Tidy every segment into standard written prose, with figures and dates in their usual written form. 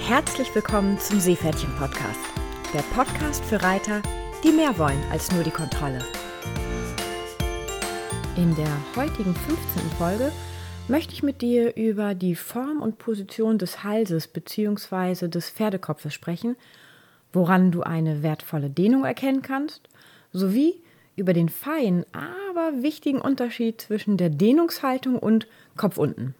Herzlich willkommen zum Seepferdchen-Podcast. Der Podcast für Reiter, die mehr wollen als nur die Kontrolle. In der heutigen 15. Folge möchte ich mit dir über die Form und Position des Halses bzw. des Pferdekopfes sprechen, woran du eine wertvolle Dehnung erkennen kannst, sowie über den feinen, aber wichtigen Unterschied zwischen der Dehnungshaltung und Kopf unten.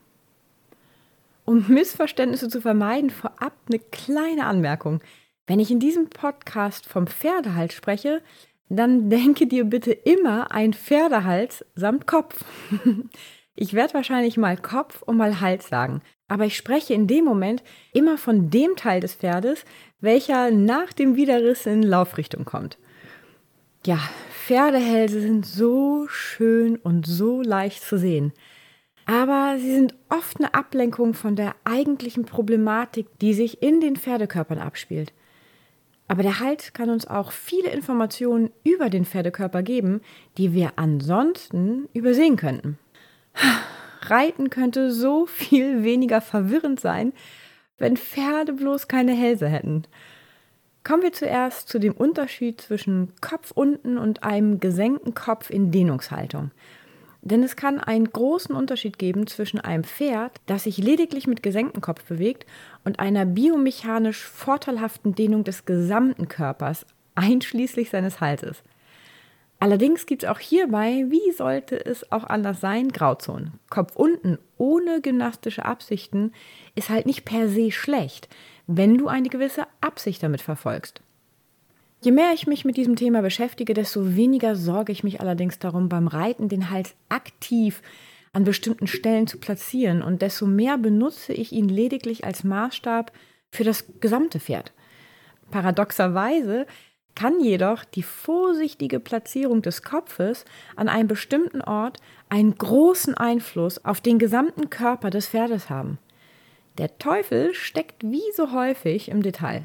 Um Missverständnisse zu vermeiden, vorab eine kleine Anmerkung. Wenn ich in diesem Podcast vom Pferdehals spreche, dann denke dir bitte immer ein Pferdehals samt Kopf. Ich werde wahrscheinlich mal Kopf und mal Hals sagen, aber ich spreche in dem Moment immer von dem Teil des Pferdes, welcher nach dem Widerriss in Laufrichtung kommt. Ja, Pferdehälse sind so schön und so leicht zu sehen. Aber sie sind oft eine Ablenkung von der eigentlichen Problematik, die sich in den Pferdekörpern abspielt. Aber der Hals kann uns auch viele Informationen über den Pferdekörper geben, die wir ansonsten übersehen könnten. Reiten könnte so viel weniger verwirrend sein, wenn Pferde bloß keine Hälse hätten. Kommen wir zuerst zu dem Unterschied zwischen Kopf unten und einem gesenkten Kopf in Dehnungshaltung. Denn es kann einen großen Unterschied geben zwischen einem Pferd, das sich lediglich mit gesenktem Kopf bewegt, und einer biomechanisch vorteilhaften Dehnung des gesamten Körpers, einschließlich seines Halses. Allerdings gibt es auch hierbei, wie sollte es auch anders sein, Grauzonen. Kopf unten ohne gymnastische Absichten ist halt nicht per se schlecht, wenn du eine gewisse Absicht damit verfolgst. Je mehr ich mich mit diesem Thema beschäftige, desto weniger sorge ich mich allerdings darum, beim Reiten den Hals aktiv an bestimmten Stellen zu platzieren, und desto mehr benutze ich ihn lediglich als Maßstab für das gesamte Pferd. Paradoxerweise kann jedoch die vorsichtige Platzierung des Kopfes an einem bestimmten Ort einen großen Einfluss auf den gesamten Körper des Pferdes haben. Der Teufel steckt wie so häufig im Detail.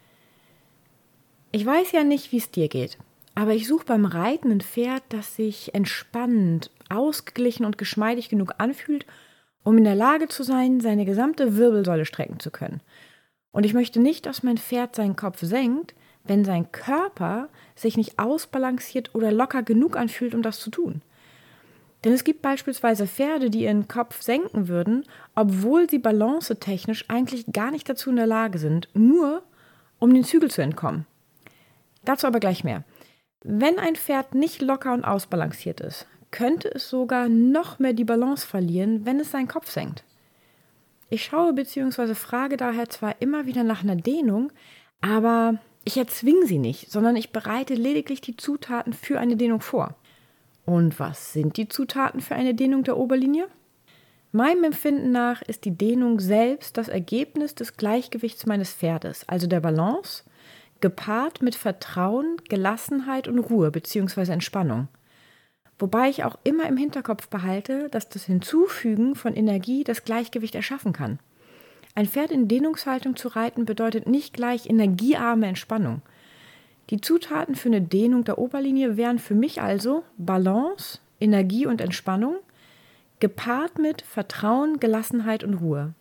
Ich weiß ja nicht, wie es dir geht, aber ich suche beim Reiten ein Pferd, das sich entspannt, ausgeglichen und geschmeidig genug anfühlt, um in der Lage zu sein, seine gesamte Wirbelsäule strecken zu können. Und ich möchte nicht, dass mein Pferd seinen Kopf senkt, wenn sein Körper sich nicht ausbalanciert oder locker genug anfühlt, um das zu tun. Denn es gibt beispielsweise Pferde, die ihren Kopf senken würden, obwohl sie balancetechnisch eigentlich gar nicht dazu in der Lage sind, nur um den Zügel zu entkommen. Dazu aber gleich mehr. Wenn ein Pferd nicht locker und ausbalanciert ist, könnte es sogar noch mehr die Balance verlieren, wenn es seinen Kopf senkt. Ich schaue bzw. frage daher zwar immer wieder nach einer Dehnung, aber ich erzwinge sie nicht, sondern ich bereite lediglich die Zutaten für eine Dehnung vor. Und was sind die Zutaten für eine Dehnung der Oberlinie? Meinem Empfinden nach ist die Dehnung selbst das Ergebnis des Gleichgewichts meines Pferdes, also der Balance, gepaart mit Vertrauen, Gelassenheit und Ruhe bzw. Entspannung. Wobei ich auch immer im Hinterkopf behalte, dass das Hinzufügen von Energie das Gleichgewicht erschaffen kann. Ein Pferd in Dehnungshaltung zu reiten bedeutet nicht gleich energiearme Entspannung. Die Zutaten für eine Dehnung der Oberlinie wären für mich also Balance, Energie und Entspannung, gepaart mit Vertrauen, Gelassenheit und Ruhe.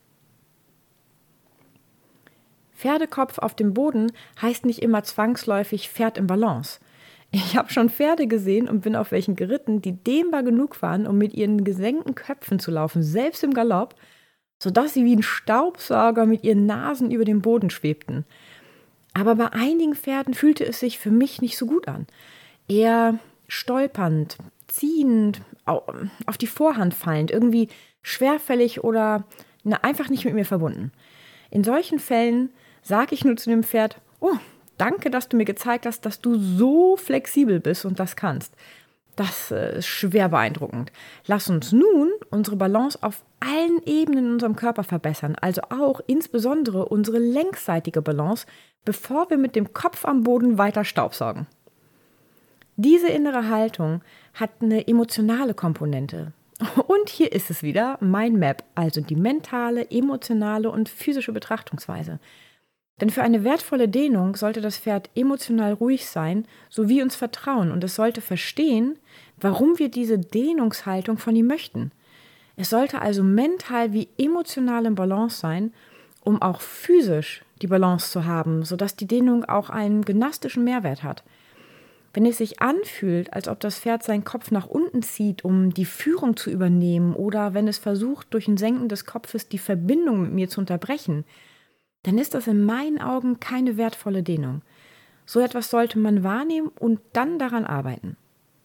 Pferdekopf auf dem Boden heißt nicht immer zwangsläufig Pferd im Balance. Ich habe schon Pferde gesehen und bin auf welchen geritten, die dehnbar genug waren, um mit ihren gesenkten Köpfen zu laufen, selbst im Galopp, sodass sie wie ein Staubsauger mit ihren Nasen über dem Boden schwebten. Aber bei einigen Pferden fühlte es sich für mich nicht so gut an. Eher stolpernd, ziehend, auf die Vorhand fallend, irgendwie schwerfällig oder einfach nicht mit mir verbunden. In solchen Fällen sage ich nur zu dem Pferd: Oh, danke, dass du mir gezeigt hast, dass du so flexibel bist und das kannst. Das ist schwer beeindruckend. Lass uns nun unsere Balance auf allen Ebenen in unserem Körper verbessern, also auch insbesondere unsere längsseitige Balance, bevor wir mit dem Kopf am Boden weiter staubsaugen. Diese innere Haltung hat eine emotionale Komponente. Und hier ist es wieder, mein Map, also die mentale, emotionale und physische Betrachtungsweise. Denn für eine wertvolle Dehnung sollte das Pferd emotional ruhig sein, sowie uns vertrauen, und es sollte verstehen, warum wir diese Dehnungshaltung von ihm möchten. Es sollte also mental wie emotional im Balance sein um auch physisch die Balance zu haben, sodass die Dehnung auch einen gymnastischen Mehrwert hat. Wenn es sich anfühlt, als ob das Pferd seinen Kopf nach unten zieht, um die Führung zu übernehmen, oder wenn es versucht, durch ein Senken des Kopfes die Verbindung mit mir zu unterbrechen, dann ist das in meinen Augen keine wertvolle Dehnung. So etwas sollte man wahrnehmen und dann daran arbeiten.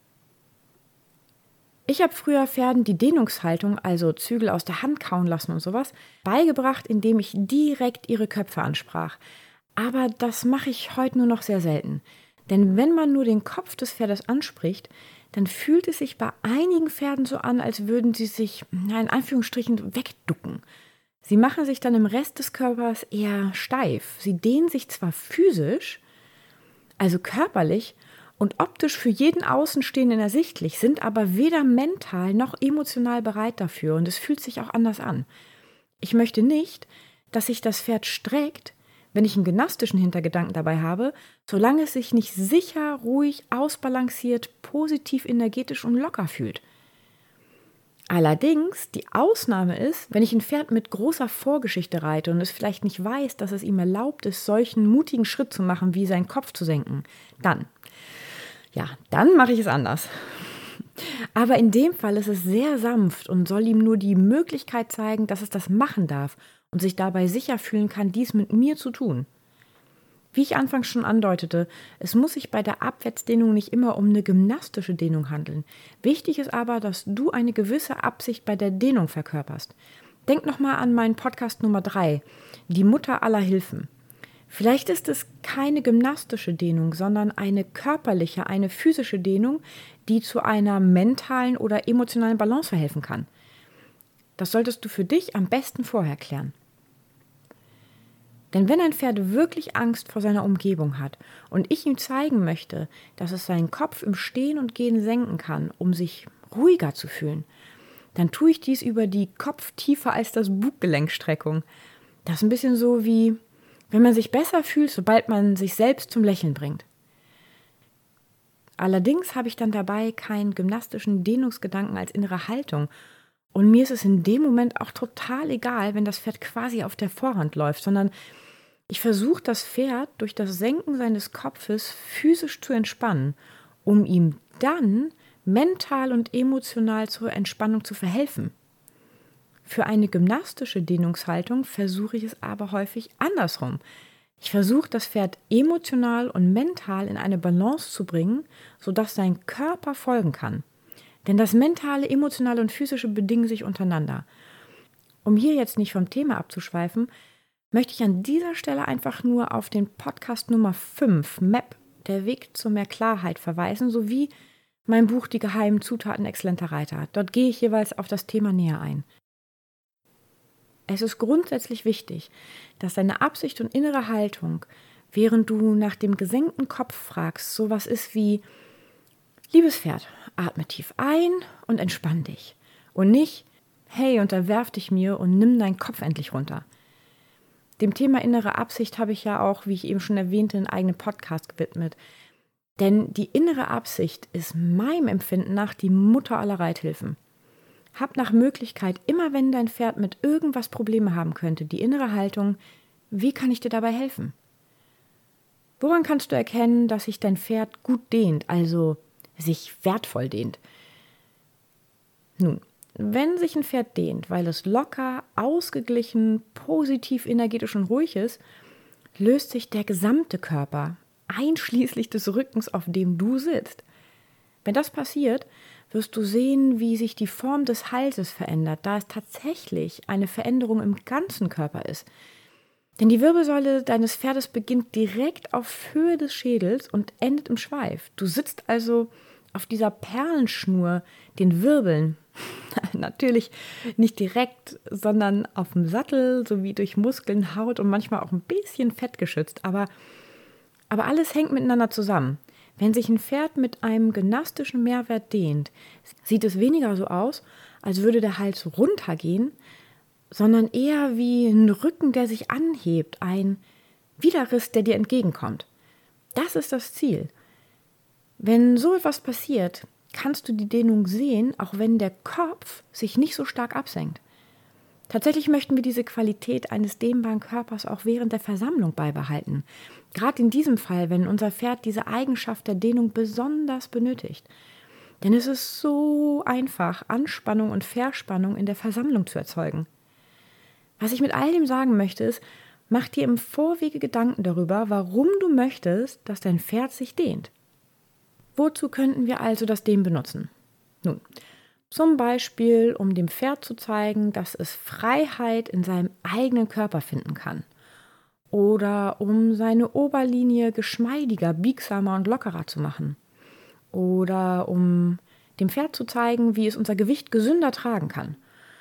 Ich habe früher Pferden die Dehnungshaltung, also Zügel aus der Hand kauen lassen und sowas, beigebracht, indem ich direkt ihre Köpfe ansprach. Aber das mache ich heute nur noch sehr selten. Denn wenn man nur den Kopf des Pferdes anspricht, dann fühlt es sich bei einigen Pferden so an, als würden sie sich, in Anführungsstrichen, wegducken. Sie machen sich dann im Rest des Körpers eher steif. Sie dehnen sich zwar physisch, also körperlich, und optisch für jeden Außenstehenden ersichtlich, sind aber weder mental noch emotional bereit dafür und es fühlt sich auch anders an. Ich möchte nicht, dass sich das Pferd streckt, wenn ich einen gymnastischen Hintergedanken dabei habe, solange es sich nicht sicher, ruhig, ausbalanciert, positiv, energetisch und locker fühlt. Allerdings, die Ausnahme ist, wenn ich ein Pferd mit großer Vorgeschichte reite und es vielleicht nicht weiß, dass es ihm erlaubt ist, solchen mutigen Schritt zu machen, wie seinen Kopf zu senken. Dann mache ich es anders. Aber in dem Fall ist es sehr sanft und soll ihm nur die Möglichkeit zeigen, dass es das machen darf und sich dabei sicher fühlen kann, dies mit mir zu tun. Wie ich anfangs schon andeutete, es muss sich bei der Abwärtsdehnung nicht immer um eine gymnastische Dehnung handeln. Wichtig ist aber, dass du eine gewisse Absicht bei der Dehnung verkörperst. Denk nochmal an meinen Podcast Nummer 3, die Mutter aller Hilfen. Vielleicht ist es keine gymnastische Dehnung, sondern eine körperliche, eine physische Dehnung, die zu einer mentalen oder emotionalen Balance verhelfen kann. Das solltest du für dich am besten vorher klären. Denn wenn ein Pferd wirklich Angst vor seiner Umgebung hat und ich ihm zeigen möchte, dass es seinen Kopf im Stehen und Gehen senken kann, um sich ruhiger zu fühlen, dann tue ich dies über die Kopf tiefer als das Buggelenk-Streckung. Das ist ein bisschen so wie, wenn man sich besser fühlt, sobald man sich selbst zum Lächeln bringt. Allerdings habe ich dann dabei keinen gymnastischen Dehnungsgedanken als innere Haltung. Und mir ist es in dem Moment auch total egal, wenn das Pferd quasi auf der Vorhand läuft, sondern ich versuche das Pferd durch das Senken seines Kopfes physisch zu entspannen, um ihm dann mental und emotional zur Entspannung zu verhelfen. Für eine gymnastische Dehnungshaltung versuche ich es aber häufig andersrum. Ich versuche, das Pferd emotional und mental in eine Balance zu bringen, sodass sein Körper folgen kann. Denn das Mentale, Emotionale und Physische bedingen sich untereinander. Um hier jetzt nicht vom Thema abzuschweifen, möchte ich an dieser Stelle einfach nur auf den Podcast Nummer 5, MAP, der Weg zu mehr Klarheit, verweisen, sowie mein Buch Die geheimen Zutaten exzellenter Reiter. Dort gehe ich jeweils auf das Thema näher ein. Es ist grundsätzlich wichtig, dass deine Absicht und innere Haltung, während du nach dem gesenkten Kopf fragst, sowas ist wie: Liebes Pferd, atme tief ein und entspann dich. Und nicht: Hey, unterwerf dich mir und nimm deinen Kopf endlich runter. Dem Thema innere Absicht habe ich ja auch, wie ich eben schon erwähnte, einen eigenen Podcast gewidmet. Denn die innere Absicht ist meinem Empfinden nach die Mutter aller Reithilfen. Hab nach Möglichkeit, immer wenn dein Pferd mit irgendwas Probleme haben könnte, die innere Haltung: Wie kann ich dir dabei helfen? Woran kannst du erkennen, dass sich dein Pferd gut dehnt, also sich wertvoll dehnt? Nun, wenn sich ein Pferd dehnt, weil es locker, ausgeglichen, positiv, energetisch und ruhig ist, löst sich der gesamte Körper, einschließlich des Rückens, auf dem du sitzt. Wenn das passiert, wirst du sehen, wie sich die Form des Halses verändert, da es tatsächlich eine Veränderung im ganzen Körper ist. Denn die Wirbelsäule deines Pferdes beginnt direkt auf Höhe des Schädels und endet im Schweif. Du sitzt also auf dieser Perlenschnur, den Wirbeln. Natürlich nicht direkt, sondern auf dem Sattel, sowie durch Muskeln, Haut und manchmal auch ein bisschen Fett geschützt. Aber alles hängt miteinander zusammen. Wenn sich ein Pferd mit einem gymnastischen Mehrwert dehnt, sieht es weniger so aus, als würde der Hals runtergehen, sondern eher wie ein Rücken, der sich anhebt, ein Widerriss, der dir entgegenkommt. Das ist das Ziel. Wenn so etwas passiert, kannst du die Dehnung sehen, auch wenn der Kopf sich nicht so stark absenkt. Tatsächlich möchten wir diese Qualität eines dehnbaren Körpers auch während der Versammlung beibehalten. Gerade in diesem Fall, wenn unser Pferd diese Eigenschaft der Dehnung besonders benötigt. Denn es ist so einfach, Anspannung und Verspannung in der Versammlung zu erzeugen. Was ich mit all dem sagen möchte, ist, mach dir im Vorwege Gedanken darüber, warum du möchtest, dass dein Pferd sich dehnt. Wozu könnten wir also das Dehnen benutzen? Nun, zum Beispiel, um dem Pferd zu zeigen, dass es Freiheit in seinem eigenen Körper finden kann. Oder um seine Oberlinie geschmeidiger, biegsamer und lockerer zu machen. Oder um dem Pferd zu zeigen, wie es unser Gewicht gesünder tragen kann.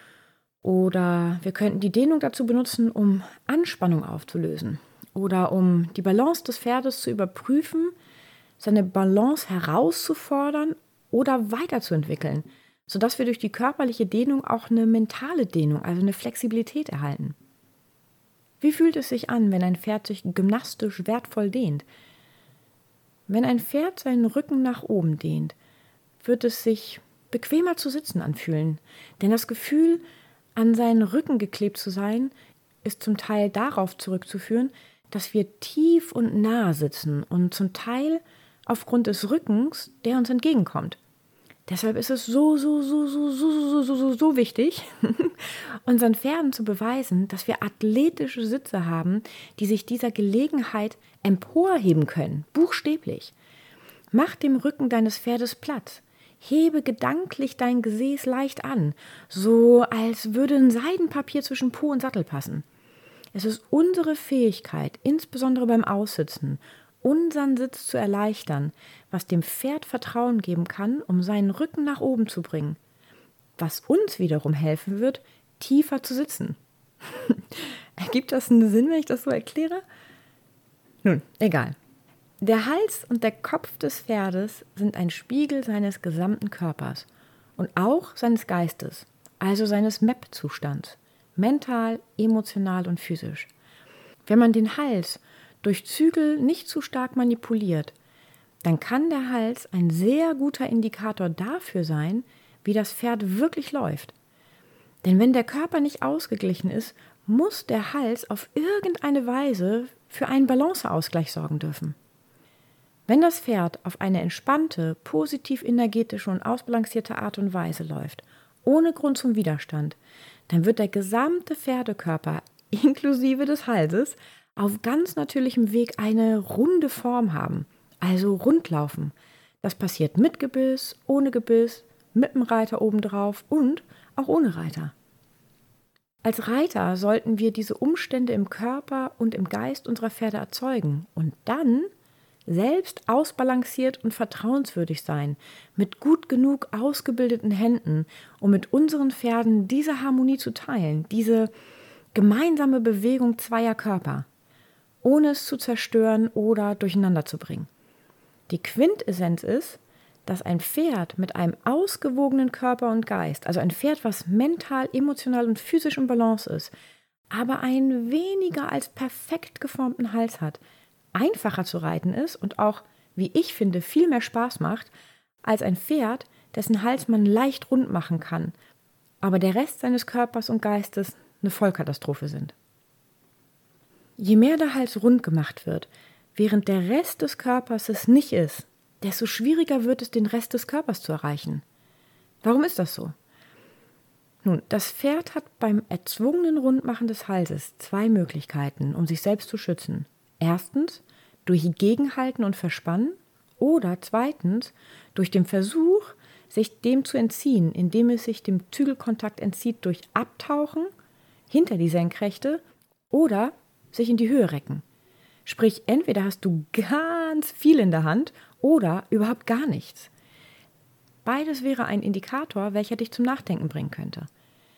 Oder wir könnten die Dehnung dazu benutzen, um Anspannung aufzulösen. Oder um die Balance des Pferdes zu überprüfen, seine Balance herauszufordern oder weiterzuentwickeln, sodass wir durch die körperliche Dehnung auch eine mentale Dehnung, also eine Flexibilität erhalten. Wie fühlt es sich an, wenn ein Pferd sich gymnastisch wertvoll dehnt? Wenn ein Pferd seinen Rücken nach oben dehnt, wird es sich bequemer zu sitzen anfühlen, denn das Gefühl, an seinen Rücken geklebt zu sein, ist zum Teil darauf zurückzuführen, dass wir tief und nah sitzen und zum Teil aufgrund des Rückens, der uns entgegenkommt. Deshalb ist es so wichtig, unseren Pferden zu beweisen, dass wir athletische Sitze haben, die sich dieser Gelegenheit emporheben können, buchstäblich. Mach dem Rücken deines Pferdes Platz. Hebe gedanklich dein Gesäß leicht an, so als würde ein Seidenpapier zwischen Po und Sattel passen. Es ist unsere Fähigkeit, insbesondere beim Aussitzen, unseren Sitz zu erleichtern, was dem Pferd Vertrauen geben kann, um seinen Rücken nach oben zu bringen, was uns wiederum helfen wird, tiefer zu sitzen. Ergibt das einen Sinn, wenn ich das so erkläre? Nun, egal. Der Hals und der Kopf des Pferdes sind ein Spiegel seines gesamten Körpers und auch seines Geistes, also seines MEP-Zustands, mental, emotional und physisch. Wenn man den Hals durch Zügel nicht zu stark manipuliert, dann kann der Hals ein sehr guter Indikator dafür sein, wie das Pferd wirklich läuft. Denn wenn der Körper nicht ausgeglichen ist, muss der Hals auf irgendeine Weise für einen Balanceausgleich sorgen dürfen. Wenn das Pferd auf eine entspannte, positiv energetische und ausbalancierte Art und Weise läuft, ohne Grund zum Widerstand, dann wird der gesamte Pferdekörper, inklusive des Halses, auf ganz natürlichem Weg eine runde Form haben, also rund laufen. Das passiert mit Gebiss, ohne Gebiss, mit dem Reiter obendrauf und auch ohne Reiter. Als Reiter sollten wir diese Umstände im Körper und im Geist unserer Pferde erzeugen und dann selbst ausbalanciert und vertrauenswürdig sein, mit gut genug ausgebildeten Händen, um mit unseren Pferden diese Harmonie zu teilen, diese gemeinsame Bewegung zweier Körper, ohne es zu zerstören oder durcheinander zu bringen. Die Quintessenz ist, dass ein Pferd mit einem ausgewogenen Körper und Geist, also ein Pferd, was mental, emotional und physisch im Balance ist, aber einen weniger als perfekt geformten Hals hat, einfacher zu reiten ist und auch, wie ich finde, viel mehr Spaß macht, als ein Pferd, dessen Hals man leicht rund machen kann, aber der Rest seines Körpers und Geistes eine Vollkatastrophe sind. Je mehr der Hals rund gemacht wird, während der Rest des Körpers es nicht ist, desto schwieriger wird es, den Rest des Körpers zu erreichen. Warum ist das so? Nun, das Pferd hat beim erzwungenen Rundmachen des Halses zwei Möglichkeiten, um sich selbst zu schützen. Erstens, durch Gegenhalten und Verspannen oder zweitens, durch den Versuch, sich dem zu entziehen, indem es sich dem Zügelkontakt entzieht durch Abtauchen hinter die Senkrechte oder sich in die Höhe recken. Sprich, entweder hast du ganz viel in der Hand oder überhaupt gar nichts. Beides wäre ein Indikator, welcher dich zum Nachdenken bringen könnte.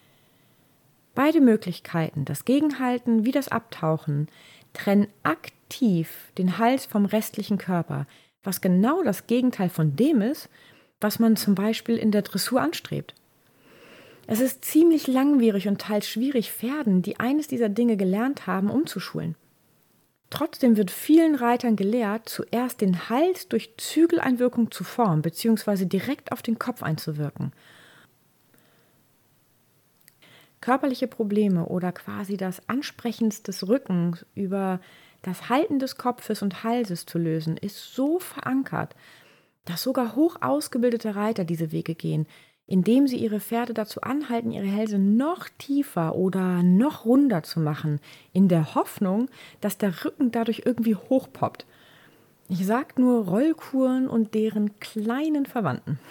Beide Möglichkeiten, das Gegenhalten wie das Abtauchen, trennen aktiv den Hals vom restlichen Körper, was genau das Gegenteil von dem ist, was man zum Beispiel in der Dressur anstrebt. Es ist ziemlich langwierig und teils schwierig, Pferden, die eines dieser Dinge gelernt haben, umzuschulen. Trotzdem wird vielen Reitern gelehrt, zuerst den Hals durch Zügeleinwirkung zu formen bzw. direkt auf den Kopf einzuwirken. Körperliche Probleme oder quasi das Ansprechen des Rückens über das Halten des Kopfes und Halses zu lösen, ist so verankert, dass sogar hoch ausgebildete Reiter diese Wege gehen, indem sie ihre Pferde dazu anhalten, ihre Hälse noch tiefer oder noch runder zu machen, in der Hoffnung, dass der Rücken dadurch irgendwie hochpoppt. Ich sag nur Rollkuren und deren kleinen Verwandten.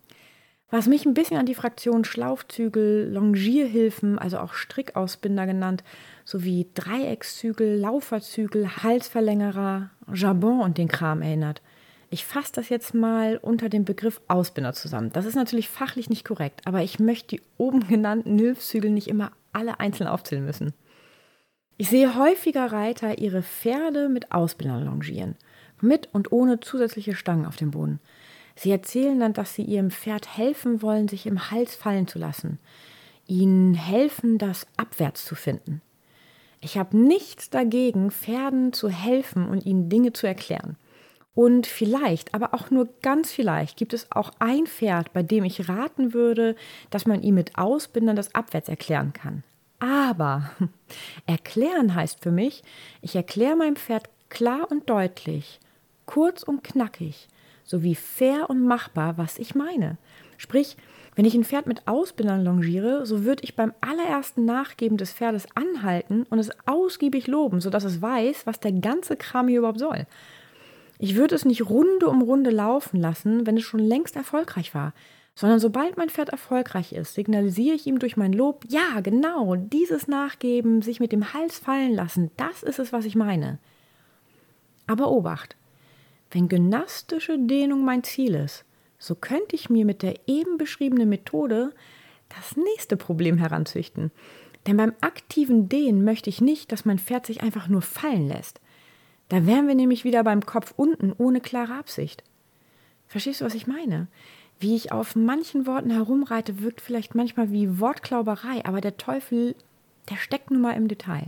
Was mich ein bisschen an die Fraktion Schlaufzügel, Longierhilfen, also auch Strickausbinder genannt, sowie Dreieckszügel, Lauferzügel, Halsverlängerer, Jabon und den Kram erinnert. Ich fasse das jetzt mal unter dem Begriff Ausbinder zusammen. Das ist natürlich fachlich nicht korrekt, aber ich möchte die oben genannten Hilfszügel nicht immer alle einzeln aufzählen müssen. Ich sehe häufiger Reiter ihre Pferde mit Ausbindern longieren, mit und ohne zusätzliche Stangen auf dem Boden. Sie erzählen dann, dass sie ihrem Pferd helfen wollen, sich im Hals fallen zu lassen, ihnen helfen, das abwärts zu finden. Ich habe nichts dagegen, Pferden zu helfen und ihnen Dinge zu erklären. Und vielleicht, aber auch nur ganz vielleicht, gibt es auch ein Pferd, bei dem ich raten würde, dass man ihm mit Ausbindern das abwärts erklären kann. Aber erklären heißt für mich, ich erkläre meinem Pferd klar und deutlich, kurz und knackig, sowie fair und machbar, was ich meine. Sprich, wenn ich ein Pferd mit Ausbindern longiere, so würde ich beim allerersten Nachgeben des Pferdes anhalten und es ausgiebig loben, sodass es weiß, was der ganze Kram hier überhaupt soll. Ich würde es nicht Runde um Runde laufen lassen, wenn es schon längst erfolgreich war, sondern sobald mein Pferd erfolgreich ist, signalisiere ich ihm durch mein Lob, ja, genau, dieses Nachgeben, sich mit dem Hals fallen lassen, das ist es, was ich meine. Aber Obacht, wenn gymnastische Dehnung mein Ziel ist, so könnte ich mir mit der eben beschriebenen Methode das nächste Problem heranzüchten. Denn beim aktiven Dehnen möchte ich nicht, dass mein Pferd sich einfach nur fallen lässt. Da wären wir nämlich wieder beim Kopf unten ohne klare Absicht. Verstehst du, was ich meine? Wie ich auf manchen Worten herumreite, wirkt vielleicht manchmal wie Wortklauberei, aber der Teufel, der steckt nun mal im Detail.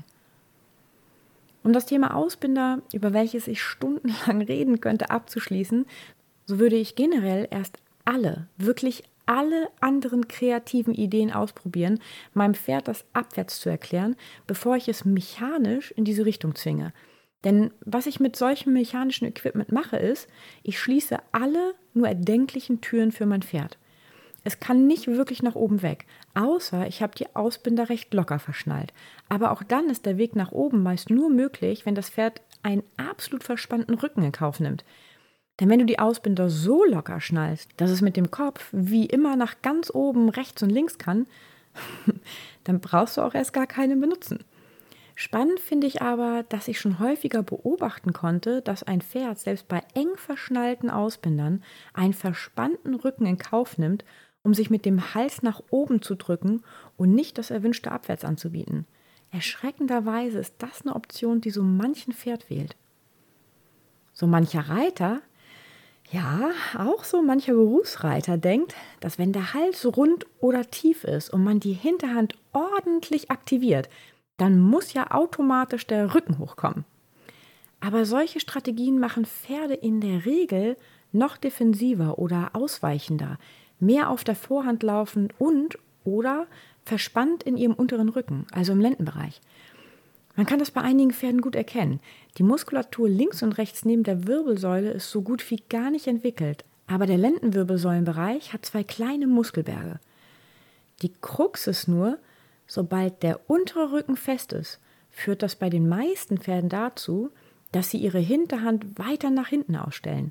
Um das Thema Ausbinder, über welches ich stundenlang reden könnte, abzuschließen, so würde ich generell erst wirklich alle anderen kreativen Ideen ausprobieren, meinem Pferd das abwärts zu erklären, bevor ich es mechanisch in diese Richtung zwinge. Denn was ich mit solchem mechanischen Equipment mache, ist, ich schließe alle nur erdenklichen Türen für mein Pferd. Es kann nicht wirklich nach oben weg, außer ich habe die Ausbinder recht locker verschnallt. Aber auch dann ist der Weg nach oben meist nur möglich, wenn das Pferd einen absolut verspannten Rücken in Kauf nimmt. Denn wenn du die Ausbinder so locker schnallst, dass es mit dem Kopf wie immer nach ganz oben rechts und links kann, dann brauchst du auch erst gar keine benutzen. Spannend finde ich aber, dass ich schon häufiger beobachten konnte, dass ein Pferd selbst bei eng verschnallten Ausbindern einen verspannten Rücken in Kauf nimmt, um sich mit dem Hals nach oben zu drücken und nicht das erwünschte abwärts anzubieten. Erschreckenderweise ist das eine Option, die so manchen Pferd wählt. So mancher Reiter, ja, auch so mancher Berufsreiter denkt, dass wenn der Hals rund oder tief ist und man die Hinterhand ordentlich aktiviert, dann muss ja automatisch der Rücken hochkommen. Aber solche Strategien machen Pferde in der Regel noch defensiver oder ausweichender, mehr auf der Vorhand laufend und oder verspannt in ihrem unteren Rücken, also im Lendenbereich. Man kann das bei einigen Pferden gut erkennen. Die Muskulatur links und rechts neben der Wirbelsäule ist so gut wie gar nicht entwickelt, aber der Lendenwirbelsäulenbereich hat 2 kleine Muskelberge. Die Krux ist nur, sobald der untere Rücken fest ist, führt das bei den meisten Pferden dazu, dass sie ihre Hinterhand weiter nach hinten ausstellen.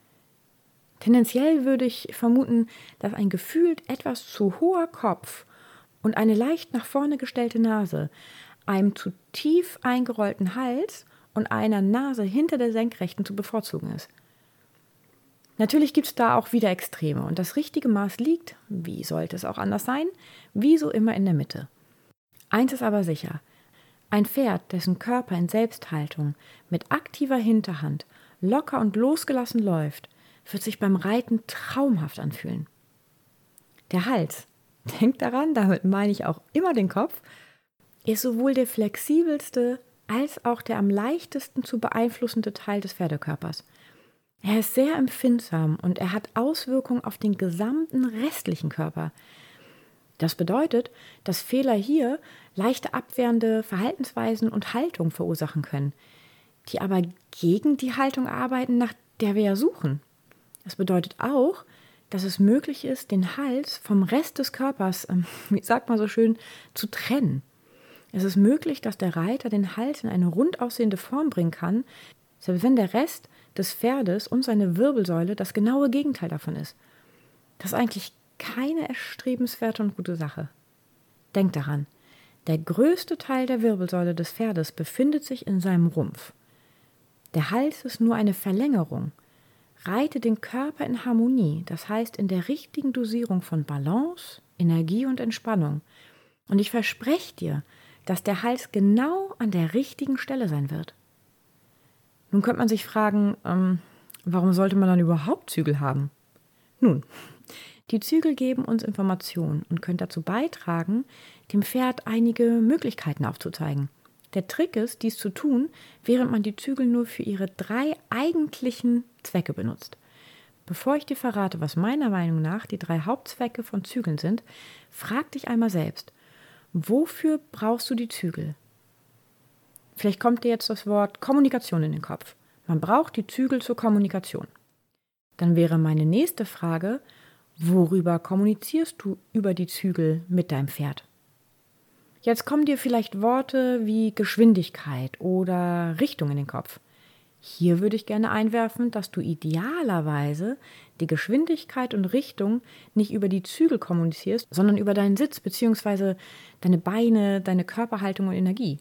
Tendenziell würde ich vermuten, dass ein gefühlt etwas zu hoher Kopf und eine leicht nach vorne gestellte Nase einem zu tief eingerollten Hals und einer Nase hinter der Senkrechten zu bevorzugen ist. Natürlich gibt es da auch wieder Extreme und das richtige Maß liegt, wie sollte es auch anders sein, wie so immer in der Mitte. Eins ist aber sicher, ein Pferd, dessen Körper in Selbsthaltung mit aktiver Hinterhand locker und losgelassen läuft, wird sich beim Reiten traumhaft anfühlen. Der Hals, denkt daran, damit meine ich auch immer den Kopf, ist sowohl der flexibelste als auch der am leichtesten zu beeinflussende Teil des Pferdekörpers. Er ist sehr empfindsam und er hat Auswirkungen auf den gesamten restlichen Körper. Das bedeutet, dass Fehler hier leichte abwehrende Verhaltensweisen und Haltung verursachen können, die aber gegen die Haltung arbeiten, nach der wir ja suchen. Das bedeutet auch, dass es möglich ist, den Hals vom Rest des Körpers, wie sagt man so schön, zu trennen. Es ist möglich, dass der Reiter den Hals in eine rund aussehende Form bringen kann, selbst wenn der Rest des Pferdes und seine Wirbelsäule das genaue Gegenteil davon ist. Das ist eigentlich keine erstrebenswerte und gute Sache. Denk daran, der größte Teil der Wirbelsäule des Pferdes befindet sich in seinem Rumpf. Der Hals ist nur eine Verlängerung. Reite den Körper in Harmonie, das heißt in der richtigen Dosierung von Balance, Energie und Entspannung. Und ich verspreche dir, dass der Hals genau an der richtigen Stelle sein wird. Nun könnte man sich fragen, warum sollte man dann überhaupt Zügel haben? Nun, die Zügel geben uns Informationen und können dazu beitragen, dem Pferd einige Möglichkeiten aufzuzeigen. Der Trick ist, dies zu tun, während man die Zügel nur für ihre 3 eigentlichen Zwecke benutzt. Bevor ich dir verrate, was meiner Meinung nach die 3 Hauptzwecke von Zügeln sind, frag dich einmal selbst, wofür brauchst du die Zügel? Vielleicht kommt dir jetzt das Wort Kommunikation in den Kopf. Man braucht die Zügel zur Kommunikation. Dann wäre meine nächste Frage, worüber kommunizierst du über die Zügel mit deinem Pferd? Jetzt kommen dir vielleicht Worte wie Geschwindigkeit oder Richtung in den Kopf. Hier würde ich gerne einwerfen, dass du idealerweise die Geschwindigkeit und Richtung nicht über die Zügel kommunizierst, sondern über deinen Sitz bzw. deine Beine, deine Körperhaltung und Energie.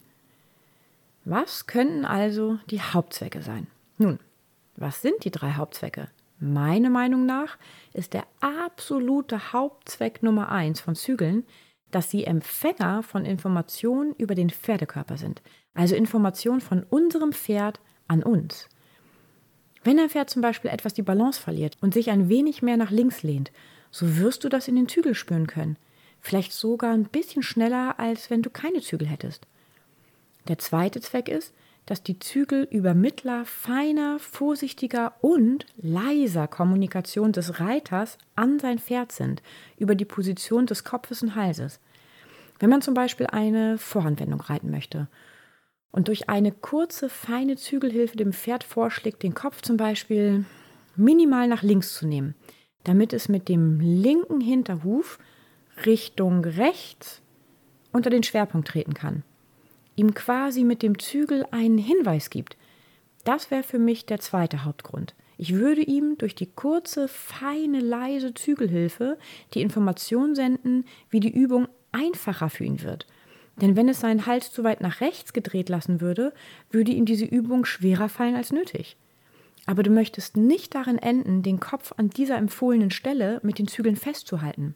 Was könnten also die Hauptzwecke sein? Nun, was sind die 3 Hauptzwecke? Meiner Meinung nach ist der absolute Hauptzweck Nummer 1 von Zügeln, dass sie Empfänger von Informationen über den Pferdekörper sind. Also Informationen von unserem Pferd an uns. Wenn ein Pferd zum Beispiel etwas die Balance verliert und sich ein wenig mehr nach links lehnt, so wirst du das in den Zügeln spüren können. Vielleicht sogar ein bisschen schneller, als wenn du keine Zügel hättest. Der zweite Zweck ist, dass die Zügel über mittler, feiner, vorsichtiger und leiser Kommunikation des Reiters an sein Pferd sind, über die Position des Kopfes und Halses. Wenn man zum Beispiel eine Vorhandwendung reiten möchte und durch eine kurze, feine Zügelhilfe dem Pferd vorschlägt, den Kopf zum Beispiel minimal nach links zu nehmen, damit es mit dem linken Hinterhuf Richtung rechts unter den Schwerpunkt treten kann, ihm quasi mit dem Zügel einen Hinweis gibt. Das wäre für mich der zweite Hauptgrund. Ich würde ihm durch die kurze, feine, leise Zügelhilfe die Information senden, wie die Übung einfacher für ihn wird. Denn wenn es seinen Hals zu weit nach rechts gedreht lassen würde, würde ihm diese Übung schwerer fallen als nötig. Aber du möchtest nicht darin enden, den Kopf an dieser empfohlenen Stelle mit den Zügeln festzuhalten.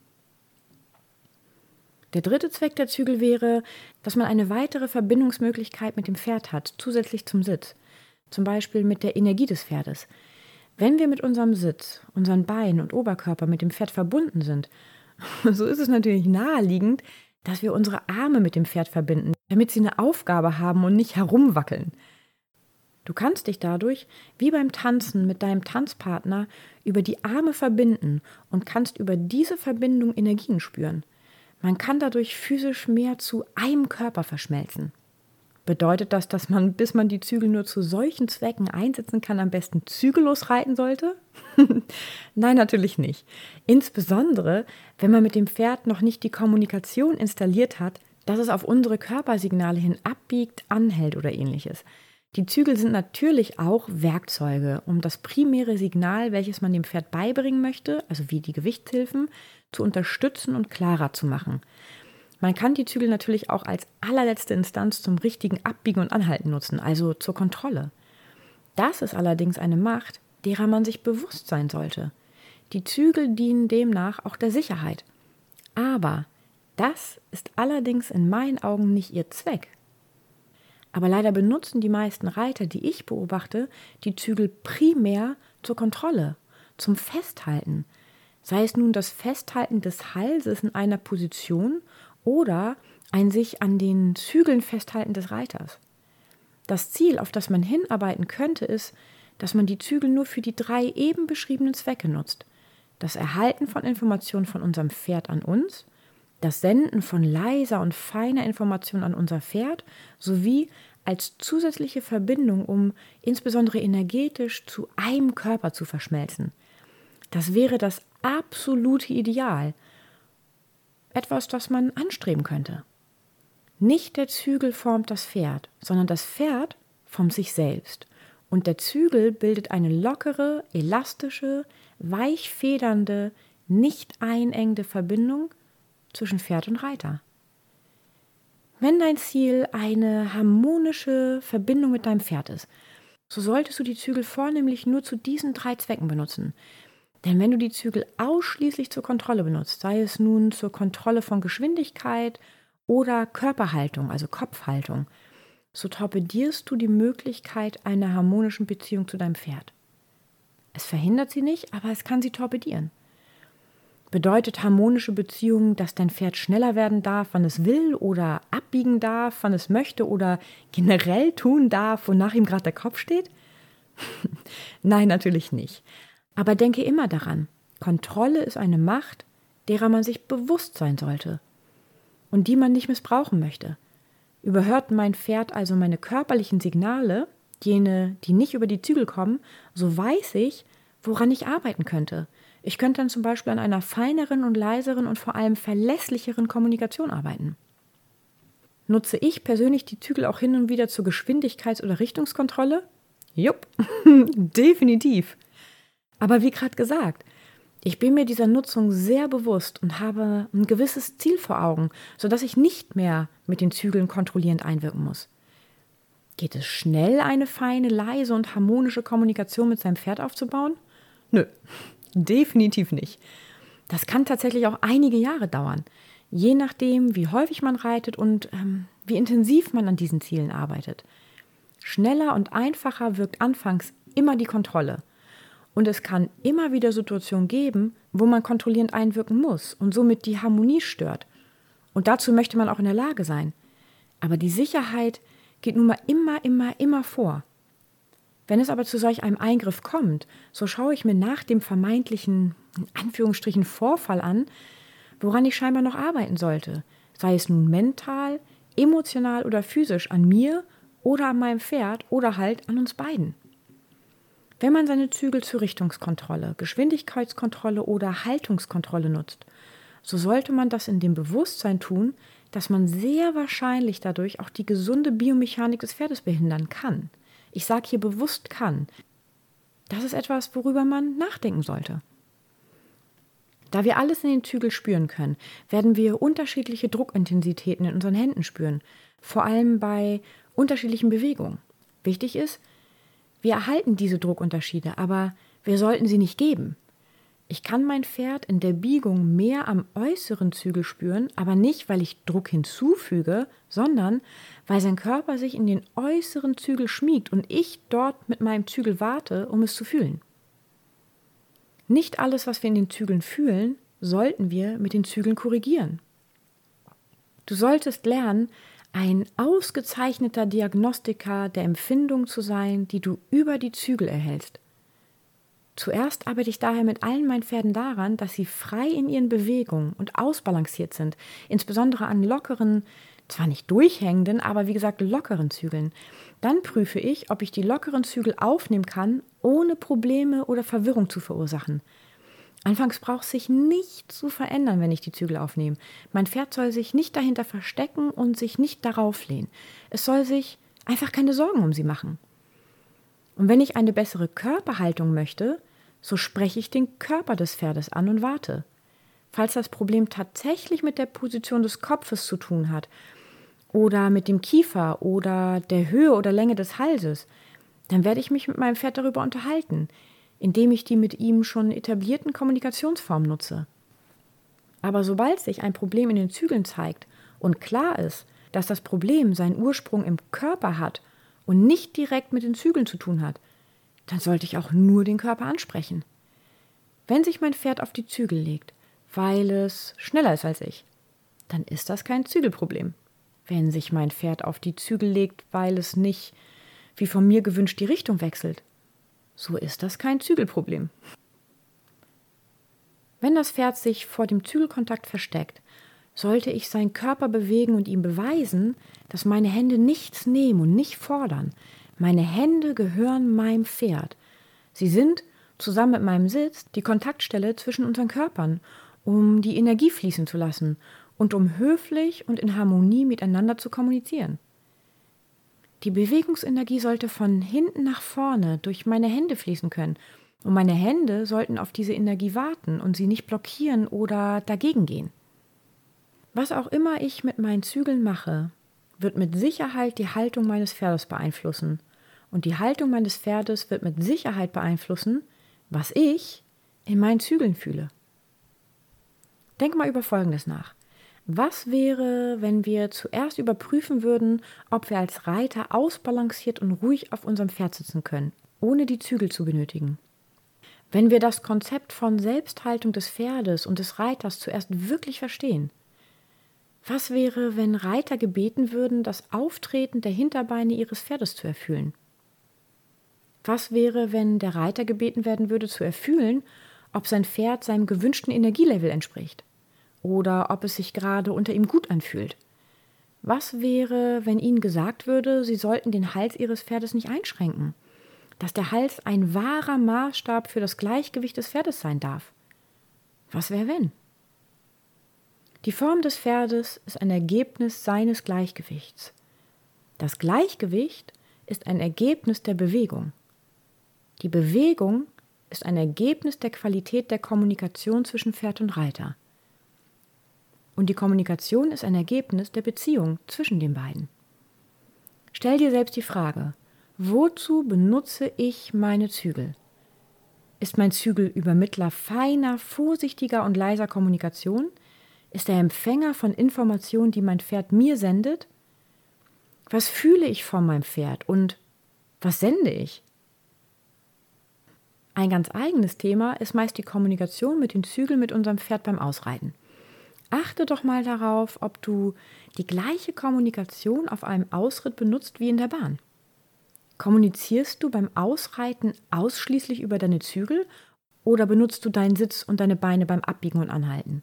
Der dritte Zweck der Zügel wäre, dass man eine weitere Verbindungsmöglichkeit mit dem Pferd hat, zusätzlich zum Sitz. Zum Beispiel mit der Energie des Pferdes. Wenn wir mit unserem Sitz, unseren Beinen und Oberkörper mit dem Pferd verbunden sind, so ist es natürlich naheliegend, dass wir unsere Arme mit dem Pferd verbinden, damit sie eine Aufgabe haben und nicht herumwackeln. Du kannst dich dadurch, wie beim Tanzen mit deinem Tanzpartner, über die Arme verbinden und kannst über diese Verbindung Energien spüren. Man kann dadurch physisch mehr zu einem Körper verschmelzen. Bedeutet das, dass man, bis man die Zügel nur zu solchen Zwecken einsetzen kann, am besten zügellos reiten sollte? Nein, natürlich nicht. Insbesondere, wenn man mit dem Pferd noch nicht die Kommunikation installiert hat, dass es auf unsere Körpersignale hin abbiegt, anhält oder ähnliches. Die Zügel sind natürlich auch Werkzeuge, um das primäre Signal, welches man dem Pferd beibringen möchte, also wie die Gewichtshilfen, zu unterstützen und klarer zu machen. Man kann die Zügel natürlich auch als allerletzte Instanz zum richtigen Abbiegen und Anhalten nutzen, also zur Kontrolle. Das ist allerdings eine Macht, derer man sich bewusst sein sollte. Die Zügel dienen demnach auch der Sicherheit. Aber das ist allerdings in meinen Augen nicht ihr Zweck. Aber leider benutzen die meisten Reiter, die ich beobachte, die Zügel primär zur Kontrolle, zum Festhalten. Sei es nun das Festhalten des Halses in einer Position oder ein sich an den Zügeln festhalten des Reiters. Das Ziel, auf das man hinarbeiten könnte, ist, dass man die Zügel nur für die 3 eben beschriebenen Zwecke nutzt. Das Erhalten von Informationen von unserem Pferd an uns, das Senden von leiser und feiner Information an unser Pferd sowie als zusätzliche Verbindung, um insbesondere energetisch zu einem Körper zu verschmelzen. Das wäre das absolute Ideal. Etwas, das man anstreben könnte. Nicht der Zügel formt das Pferd, sondern das Pferd formt sich selbst. Und der Zügel bildet eine lockere, elastische, weich federnde, nicht einengende Verbindung zwischen Pferd und Reiter. Wenn dein Ziel eine harmonische Verbindung mit deinem Pferd ist, so solltest du die Zügel vornehmlich nur zu diesen 3 Zwecken benutzen. Denn wenn du die Zügel ausschließlich zur Kontrolle benutzt, sei es nun zur Kontrolle von Geschwindigkeit oder Körperhaltung, also Kopfhaltung, so torpedierst du die Möglichkeit einer harmonischen Beziehung zu deinem Pferd. Es verhindert sie nicht, aber es kann sie torpedieren. Bedeutet harmonische Beziehung, dass dein Pferd schneller werden darf, wann es will, oder abbiegen darf, wann es möchte, oder generell tun darf, wonach ihm gerade der Kopf steht? Nein, natürlich nicht. Aber denke immer daran, Kontrolle ist eine Macht, derer man sich bewusst sein sollte und die man nicht missbrauchen möchte. Überhört mein Pferd also meine körperlichen Signale, jene, die nicht über die Zügel kommen, so weiß ich, woran ich arbeiten könnte. Ich könnte dann zum Beispiel an einer feineren und leiseren und vor allem verlässlicheren Kommunikation arbeiten. Nutze ich persönlich die Zügel auch hin und wieder zur Geschwindigkeits- oder Richtungskontrolle? Jupp, definitiv. Aber wie gerade gesagt, ich bin mir dieser Nutzung sehr bewusst und habe ein gewisses Ziel vor Augen, sodass ich nicht mehr mit den Zügeln kontrollierend einwirken muss. Geht es schnell, eine feine, leise und harmonische Kommunikation mit seinem Pferd aufzubauen? Nö, definitiv nicht. Das kann tatsächlich auch einige Jahre dauern, je nachdem, wie häufig man reitet und wie intensiv man an diesen Zielen arbeitet. Schneller und einfacher wirkt anfangs immer die Kontrolle. Und es kann immer wieder Situationen geben, wo man kontrollierend einwirken muss und somit die Harmonie stört. Und dazu möchte man auch in der Lage sein. Aber die Sicherheit geht nun mal immer vor. Wenn es aber zu solch einem Eingriff kommt, so schaue ich mir nach dem vermeintlichen, in Anführungsstrichen, Vorfall an, woran ich scheinbar noch arbeiten sollte. Sei es nun mental, emotional oder physisch an mir oder an meinem Pferd oder halt an uns beiden. Wenn man seine Zügel zur Richtungskontrolle, Geschwindigkeitskontrolle oder Haltungskontrolle nutzt, so sollte man das in dem Bewusstsein tun, dass man sehr wahrscheinlich dadurch auch die gesunde Biomechanik des Pferdes behindern kann. Ich sage hier bewusst kann. Das ist etwas, worüber man nachdenken sollte. Da wir alles in den Zügel spüren können, werden wir unterschiedliche Druckintensitäten in unseren Händen spüren, vor allem bei unterschiedlichen Bewegungen. Wichtig ist, wir erhalten diese Druckunterschiede, aber wir sollten sie nicht geben. Ich kann mein Pferd in der Biegung mehr am äußeren Zügel spüren, aber nicht, weil ich Druck hinzufüge, sondern weil sein Körper sich in den äußeren Zügel schmiegt und ich dort mit meinem Zügel warte, um es zu fühlen. Nicht alles, was wir in den Zügeln fühlen, sollten wir mit den Zügeln korrigieren. Du solltest lernen, ein ausgezeichneter Diagnostiker der Empfindung zu sein, die du über die Zügel erhältst. Zuerst arbeite ich daher mit allen meinen Pferden daran, dass sie frei in ihren Bewegungen und ausbalanciert sind, insbesondere an lockeren, zwar nicht durchhängenden, aber wie gesagt lockeren Zügeln. Dann prüfe ich, ob ich die lockeren Zügel aufnehmen kann, ohne Probleme oder Verwirrung zu verursachen. Anfangs braucht es sich nicht zu verändern, wenn ich die Zügel aufnehme. Mein Pferd soll sich nicht dahinter verstecken und sich nicht darauf lehnen. Es soll sich einfach keine Sorgen um sie machen. Und wenn ich eine bessere Körperhaltung möchte, so spreche ich den Körper des Pferdes an und warte. Falls das Problem tatsächlich mit der Position des Kopfes zu tun hat oder mit dem Kiefer oder der Höhe oder Länge des Halses, dann werde ich mich mit meinem Pferd darüber unterhalten, indem ich die mit ihm schon etablierten Kommunikationsformen nutze. Aber sobald sich ein Problem in den Zügeln zeigt und klar ist, dass das Problem seinen Ursprung im Körper hat und nicht direkt mit den Zügeln zu tun hat, dann sollte ich auch nur den Körper ansprechen. Wenn sich mein Pferd auf die Zügel legt, weil es schneller ist als ich, dann ist das kein Zügelproblem. Wenn sich mein Pferd auf die Zügel legt, weil es nicht, wie von mir gewünscht, die Richtung wechselt, so ist das kein Zügelproblem. Wenn das Pferd sich vor dem Zügelkontakt versteckt, Sollte ich seinen Körper bewegen und ihm beweisen, dass meine Hände nichts nehmen und nicht fordern. Meine Hände gehören meinem Pferd. Sie sind, zusammen mit meinem Sitz, die Kontaktstelle zwischen unseren Körpern, um die Energie fließen zu lassen und um höflich und in Harmonie miteinander zu kommunizieren. Die Bewegungsenergie sollte von hinten nach vorne durch meine Hände fließen können. Und meine Hände sollten auf diese Energie warten und sie nicht blockieren oder dagegen gehen. Was auch immer ich mit meinen Zügeln mache, wird mit Sicherheit die Haltung meines Pferdes beeinflussen. Und die Haltung meines Pferdes wird mit Sicherheit beeinflussen, was ich in meinen Zügeln fühle. Denk mal über Folgendes nach. Was wäre, wenn wir zuerst überprüfen würden, ob wir als Reiter ausbalanciert und ruhig auf unserem Pferd sitzen können, ohne die Zügel zu benötigen? Wenn wir das Konzept von Selbsthaltung des Pferdes und des Reiters zuerst wirklich verstehen, was wäre, wenn Reiter gebeten würden, das Auftreten der Hinterbeine ihres Pferdes zu erfühlen? Was wäre, wenn der Reiter gebeten werden würde, zu erfühlen, ob sein Pferd seinem gewünschten Energielevel entspricht? Oder ob es sich gerade unter ihm gut anfühlt? Was wäre, wenn ihnen gesagt würde, sie sollten den Hals ihres Pferdes nicht einschränken? Dass der Hals ein wahrer Maßstab für das Gleichgewicht des Pferdes sein darf? Was wäre, wenn? Die Form des Pferdes ist ein Ergebnis seines Gleichgewichts. Das Gleichgewicht ist ein Ergebnis der Bewegung. Die Bewegung ist ein Ergebnis der Qualität der Kommunikation zwischen Pferd und Reiter. Und die Kommunikation ist ein Ergebnis der Beziehung zwischen den beiden. Stell dir selbst die Frage, wozu benutze ich meine Zügel? Ist mein Zügel Übermittler feiner, vorsichtiger und leiser Kommunikation? Ist er Empfänger von Informationen, die mein Pferd mir sendet? Was fühle ich von meinem Pferd und was sende ich? Ein ganz eigenes Thema ist meist die Kommunikation mit den Zügeln mit unserem Pferd beim Ausreiten. Achte doch mal darauf, ob du die gleiche Kommunikation auf einem Ausritt benutzt wie in der Bahn. Kommunizierst du beim Ausreiten ausschließlich über deine Zügel oder benutzt du deinen Sitz und deine Beine beim Abbiegen und Anhalten?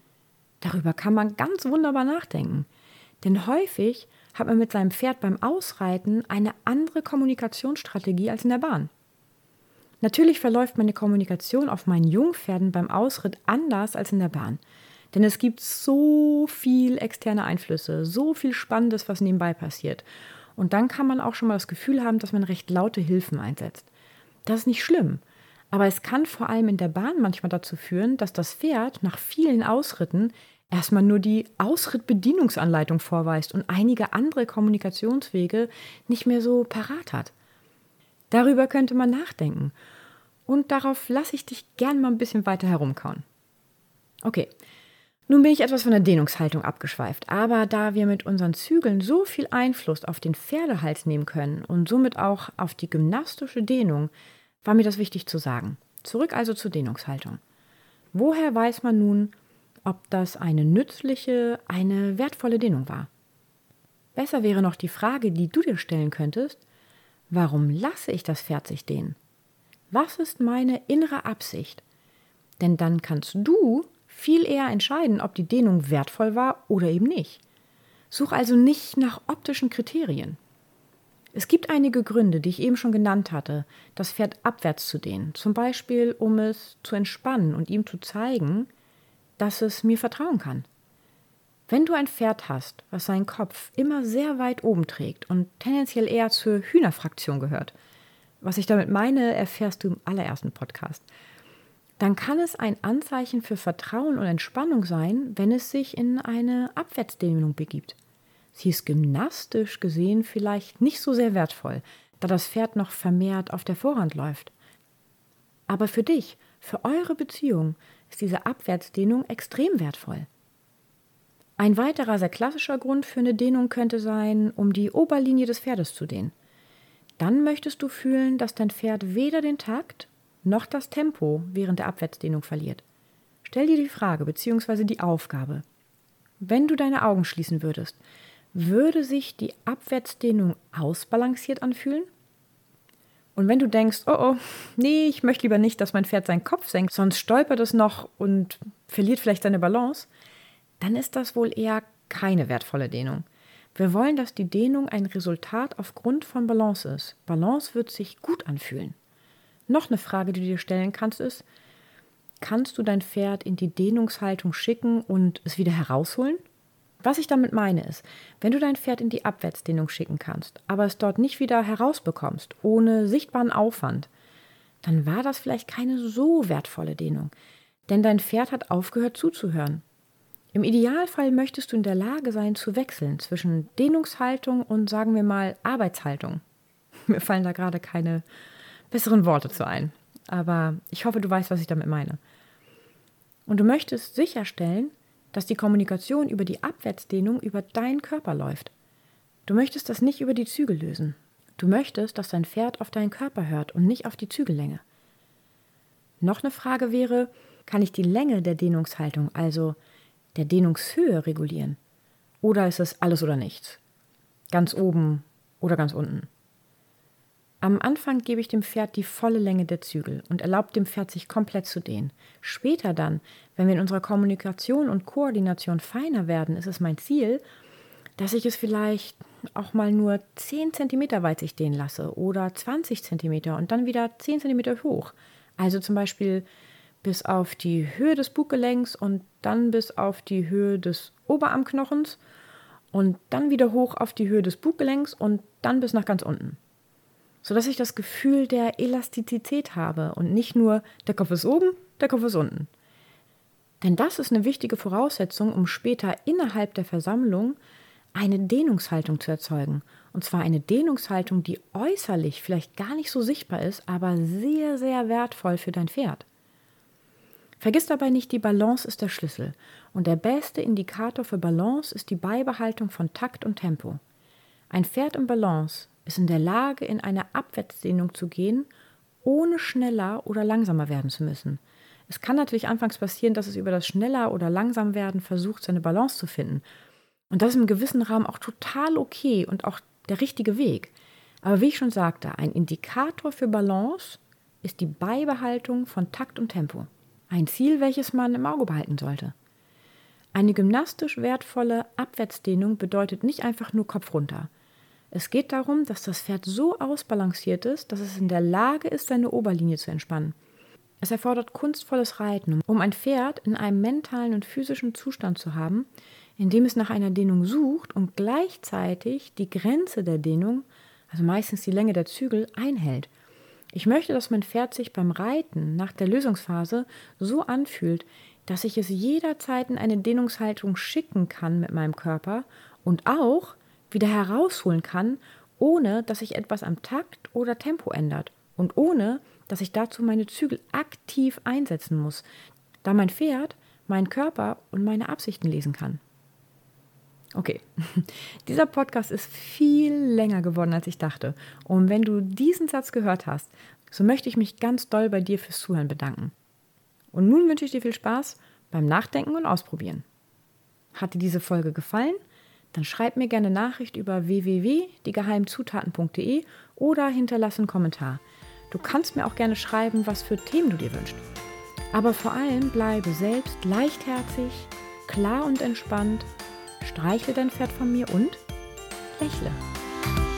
Darüber kann man ganz wunderbar nachdenken, denn häufig hat man mit seinem Pferd beim Ausreiten eine andere Kommunikationsstrategie als in der Bahn. Natürlich verläuft meine Kommunikation auf meinen Jungpferden beim Ausritt anders als in der Bahn, denn es gibt so viel externe Einflüsse, so viel Spannendes, was nebenbei passiert. Und dann kann man auch schon mal das Gefühl haben, dass man recht laute Hilfen einsetzt. Das ist nicht schlimm. Aber es kann vor allem in der Bahn manchmal dazu führen, dass das Pferd nach vielen Ausritten erstmal nur die Ausrittbedienungsanleitung vorweist und einige andere Kommunikationswege nicht mehr so parat hat. Darüber könnte man nachdenken. Und darauf lasse ich dich gern mal ein bisschen weiter herumkauen. Okay, nun bin ich etwas von der Dehnungshaltung abgeschweift, aber da wir mit unseren Zügeln so viel Einfluss auf den Pferdehals nehmen können und somit auch auf die gymnastische Dehnung, war mir das wichtig zu sagen. Zurück also zur Dehnungshaltung. Woher weiß man nun, ob das eine nützliche, eine wertvolle Dehnung war? Besser wäre noch die Frage, die du dir stellen könntest: Warum lasse ich das Pferd sich dehnen? Was ist meine innere Absicht? Denn dann kannst du viel eher entscheiden, ob die Dehnung wertvoll war oder eben nicht. Such also nicht nach optischen Kriterien. Es gibt einige Gründe, die ich eben schon genannt hatte, das Pferd abwärts zu dehnen. Zum Beispiel, um es zu entspannen und ihm zu zeigen, dass es mir vertrauen kann. Wenn du ein Pferd hast, was seinen Kopf immer sehr weit oben trägt und tendenziell eher zur Hühnerfraktion gehört, was ich damit meine, erfährst du im allerersten Podcast, dann kann es ein Anzeichen für Vertrauen und Entspannung sein, wenn es sich in eine Abwärtsdehnung begibt. Sie ist gymnastisch gesehen vielleicht nicht so sehr wertvoll, da das Pferd noch vermehrt auf der Vorhand läuft. Aber für dich, für eure Beziehung, ist diese Abwärtsdehnung extrem wertvoll. Ein weiterer sehr klassischer Grund für eine Dehnung könnte sein, um die Oberlinie des Pferdes zu dehnen. Dann möchtest du fühlen, dass dein Pferd weder den Takt noch das Tempo während der Abwärtsdehnung verliert. Stell dir die Frage bzw. die Aufgabe: Wenn du deine Augen schließen würdest, würde sich die Abwärtsdehnung ausbalanciert anfühlen? Und wenn du denkst, oh, nee, ich möchte lieber nicht, dass mein Pferd seinen Kopf senkt, sonst stolpert es noch und verliert vielleicht seine Balance, dann ist das wohl eher keine wertvolle Dehnung. Wir wollen, dass die Dehnung ein Resultat aufgrund von Balance ist. Balance wird sich gut anfühlen. Noch eine Frage, die du dir stellen kannst, ist, kannst du dein Pferd in die Dehnungshaltung schicken und es wieder herausholen? Was ich damit meine ist, wenn du dein Pferd in die Abwärtsdehnung schicken kannst, aber es dort nicht wieder herausbekommst, ohne sichtbaren Aufwand, dann war das vielleicht keine so wertvolle Dehnung, denn dein Pferd hat aufgehört zuzuhören. Im Idealfall möchtest du in der Lage sein, zu wechseln zwischen Dehnungshaltung und, sagen wir mal, Arbeitshaltung. Mir fallen da gerade keine besseren Worte zu ein, aber ich hoffe, du weißt, was ich damit meine. Und du möchtest sicherstellen, dass die Kommunikation über die Abwärtsdehnung über deinen Körper läuft. Du möchtest das nicht über die Zügel lösen. Du möchtest, dass dein Pferd auf deinen Körper hört und nicht auf die Zügellänge. Noch eine Frage wäre, kann ich die Länge der Dehnungshaltung, also der Dehnungshöhe, regulieren? Oder ist es alles oder nichts? Ganz oben oder ganz unten? Am Anfang gebe ich dem Pferd die volle Länge der Zügel und erlaube dem Pferd, sich komplett zu dehnen. Später dann, wenn wir in unserer Kommunikation und Koordination feiner werden, ist es mein Ziel, dass ich es vielleicht auch mal nur 10 cm weit sich dehnen lasse oder 20 cm und dann wieder 10 cm hoch. Also zum Beispiel bis auf die Höhe des Buggelenks und dann bis auf die Höhe des Oberarmknochens und dann wieder hoch auf die Höhe des Buggelenks und dann bis nach ganz unten. Sodass ich das Gefühl der Elastizität habe und nicht nur, der Kopf ist oben, der Kopf ist unten. Denn das ist eine wichtige Voraussetzung, um später innerhalb der Versammlung eine Dehnungshaltung zu erzeugen. Und zwar eine Dehnungshaltung, die äußerlich vielleicht gar nicht so sichtbar ist, aber sehr, sehr wertvoll für dein Pferd. Vergiss dabei nicht, die Balance ist der Schlüssel. Und der beste Indikator für Balance ist die Beibehaltung von Takt und Tempo. Ein Pferd im Balance ist in der Lage, in eine Abwärtsdehnung zu gehen, ohne schneller oder langsamer werden zu müssen. Es kann natürlich anfangs passieren, dass es über das schneller oder langsam werden versucht, seine Balance zu finden. Und das ist im gewissen Rahmen auch total okay und auch der richtige Weg. Aber wie ich schon sagte, ein Indikator für Balance ist die Beibehaltung von Takt und Tempo. Ein Ziel, welches man im Auge behalten sollte. Eine gymnastisch wertvolle Abwärtsdehnung bedeutet nicht einfach nur Kopf runter. Es geht darum, dass das Pferd so ausbalanciert ist, dass es in der Lage ist, seine Oberlinie zu entspannen. Es erfordert kunstvolles Reiten, um ein Pferd in einem mentalen und physischen Zustand zu haben, in dem es nach einer Dehnung sucht und gleichzeitig die Grenze der Dehnung, also meistens die Länge der Zügel, einhält. Ich möchte, dass mein Pferd sich beim Reiten nach der Lösungsphase so anfühlt, dass ich es jederzeit in eine Dehnungshaltung schicken kann mit meinem Körper und auch wieder herausholen kann, ohne dass sich etwas am Takt oder Tempo ändert und ohne, dass ich dazu meine Zügel aktiv einsetzen muss, da mein Pferd meinen Körper und meine Absichten lesen kann. Okay, dieser Podcast ist viel länger geworden, als ich dachte. Und wenn du diesen Satz gehört hast, so möchte ich mich ganz doll bei dir fürs Zuhören bedanken. Und nun wünsche ich dir viel Spaß beim Nachdenken und Ausprobieren. Hat dir diese Folge gefallen? Dann schreib mir gerne Nachricht über www.diegeheimzutaten.de oder hinterlass einen Kommentar. Du kannst mir auch gerne schreiben, was für Themen du dir wünschst. Aber vor allem bleibe selbst leichtherzig, klar und entspannt, streichle dein Pferd von mir und lächle.